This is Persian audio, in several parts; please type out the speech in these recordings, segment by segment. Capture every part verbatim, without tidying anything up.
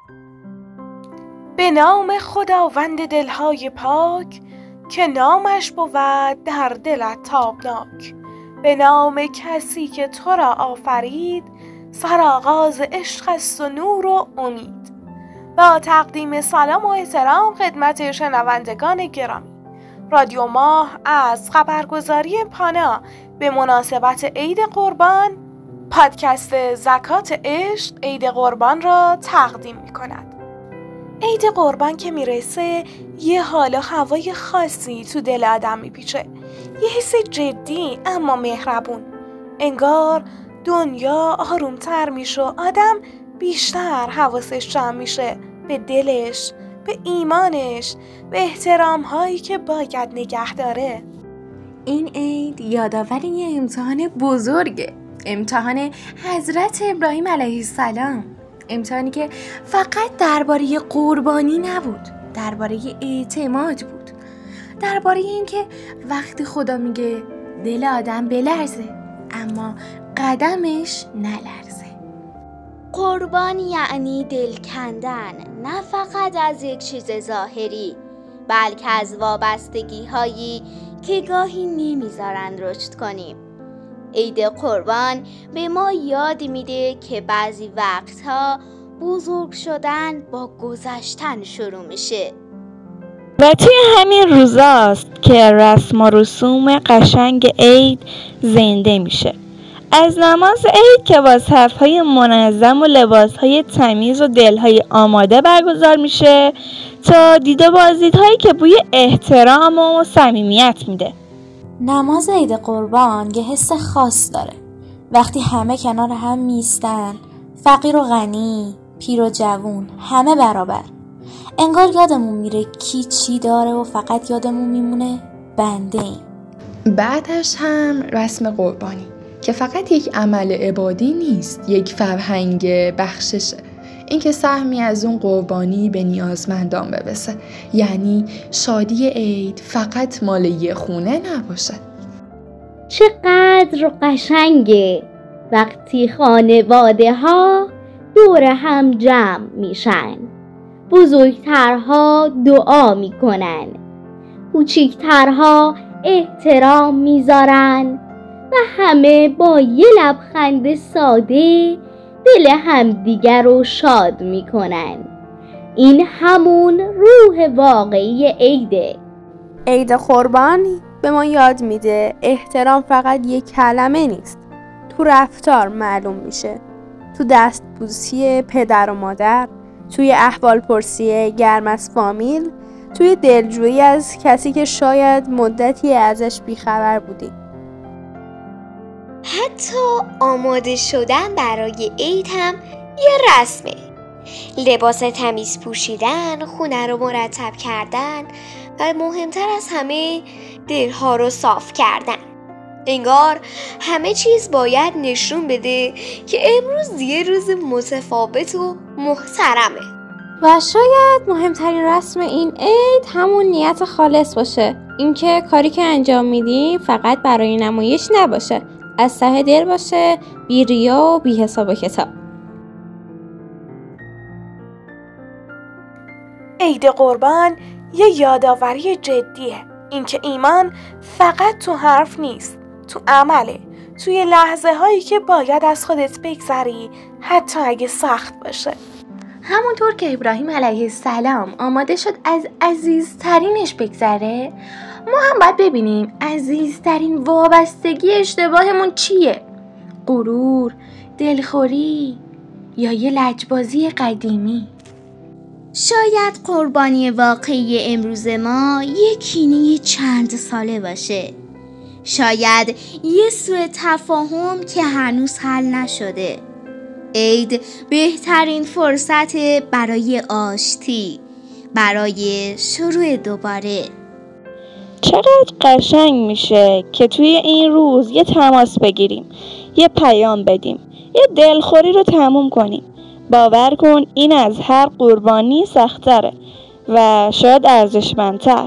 به نام خداوند دلهای پاک که نامش بود در دلت تابناک. به نام کسی که تو را آفرید، سرآغاز عشق است و نور و امید. با تقدیم سلام و احترام خدمت شنوندگان گرامی، رادیو ماه از خبرگزاری پانا به مناسبت عید قربان پادکست زکات عشق عید قربان را تقدیم می کند. عید قربان که میرسه یه حال و هوای خاصی تو دل آدم میپیچه، یه حس جدی اما مهربون. انگار دنیا آرومتر میشه، آدم بیشتر حواسش جمع میشه به دلش، به ایمانش، به احترام هایی که باید نگه داره. این عید یادآور یه امتحان بزرگه، امتحان حضرت ابراهیم علیه السلام. امتحانی که فقط درباره قربانی نبود، درباره اعتماد بود، درباره این که وقتی خدا میگه دل آدم بلرزه اما قدمش نلرزه. قربان یعنی دل کندن، نه فقط از یک چیز ظاهری، بلکه از وابستگی هایی که گاهی نمیذارن رشد کنیم. عید قربان به ما یاد میده که بعضی وقتها بزرگ شدن با گذشتن شروع میشه. و توی همین روزاست که رسم و رسوم قشنگ عید زنده میشه. از نماز عید که با صف‌های منظم و لباس‌های تمیز و دل‌های آماده برگزار میشه، تا دیده بازدیدهایی که بوی احترام و صمیمیت میده. نماز عید قربان یه حس خاص داره. وقتی همه کنار هم میستن، فقیر و غنی، پیر و جوون، همه برابر. انگار یادمون میره کی چی داره و فقط یادمون میمونه بنده ایم. بعدش هم رسم قربانی که فقط یک عمل عبادی نیست، یک فرهنگ بخششه. این که سهمی از اون قربانی به نیازمندان برسه، یعنی شادی عید فقط مال یه خونه نباشه. چقدر قشنگه وقتی خانواده ها دور هم جمع میشن، بزرگترها دعا میکنن، کوچیکترها احترام میذارن و همه با یه لبخند ساده دل همدیگر رو شاد میکنن. این همون روح واقعی عیده. عید قربان به ما یاد میده احترام فقط یک کلمه نیست، تو رفتار معلوم میشه، تو دستبوسی پدر و مادر، توی احوال پرسی گرم از فامیل، توی دلجویی از کسی که شاید مدتی ازش بیخبر بودی. حتی آماده شدن برای عید هم یه رسمه. لباس تمیز پوشیدن، خونه رو مرتب کردن و مهمتر از همه دلها رو صاف کردن. انگار همه چیز باید نشون بده که امروز یه روز متفاوت و محترمه. و شاید مهمترین رسم این عید همون نیت خالص باشه، اینکه کاری که انجام میدی فقط برای نمایش نباشه، از ته دل باشه، بی ریا و بی حساب و کتاب. عید قربان یه یادآوری جدیه، اینکه ایمان فقط تو حرف نیست، تو عمله، توی لحظه هایی که باید از خودت بگذری حتی اگه سخت باشه. همونطور که ابراهیم علیه السلام آماده شد از عزیزترینش بگذره، ما هم باید ببینیم عزیزترین وابستگی اشتباهمون چیه؟ غرور، دلخوری یا یه لجبازی قدیمی؟ شاید قربانی واقعی امروز ما یک کینه چند ساله باشه. شاید یه سوء تفاهم که هنوز حل نشده. عید بهترین فرصت برای آشتی، برای شروع دوباره. چقدر قشنگ میشه که توی این روز یه تماس بگیریم، یه پیام بدیم، یه دلخوری رو تموم کنیم. باور کن این از هر قربانی سخت‌تره و شاید ارزشمندتر.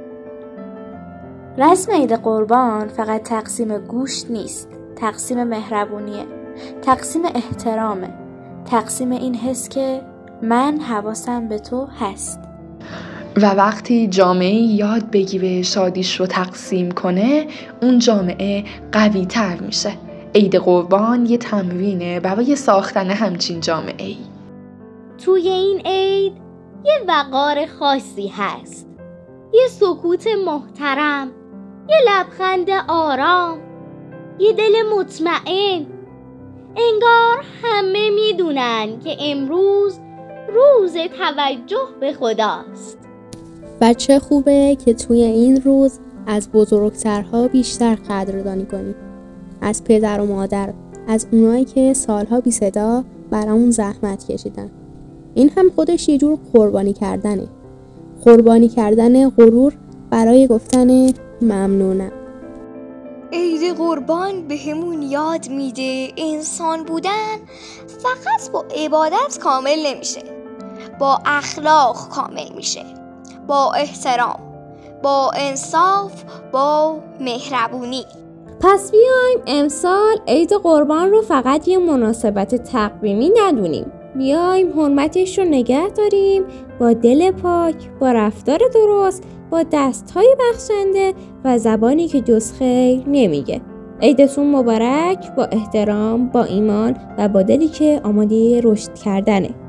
رسم عید قربان فقط تقسیم گوشت نیست، تقسیم مهربونیه، تقسیم احترامه، تقسیم این حس که من حواسم به تو هست. و وقتی جامعه یاد بگیره شادیش رو تقسیم کنه، اون جامعه قوی تر میشه. عید قربان یه تمرینه برای ساختن همچین جامعه ای. توی این عید یه وقار خاصی هست، یه سکوت محترم، یه لبخند آرام، یه دل مطمئن. انگار همه میدونن که امروز روز توجه به خداست. و چه خوبه که توی این روز از بزرگترها بیشتر قدردانی کنیم. از پدر و مادر، از اونایی که سالها بی صدا برامون زحمت کشیدن. این هم خودش یه جور قربانی کردنه. قربانی کردن غرور برای گفتن ممنونم. عید قربان به همون یاد میده انسان بودن فقط با عبادت کامل نمیشه، با اخلاق کامل میشه، با احترام، با انصاف، با مهربونی. پس بیایم امسال عید قربان رو فقط یه مناسبت تقویمی ندونیم. بیایم حرمتش رو نگه داریم، با دل پاک، با رفتار درست، با دست‌های بخشنده و زبانی که جز خیر نمیگه. عیدتون مبارک، با احترام، با ایمان و با دلی که آماده رشد کردنه.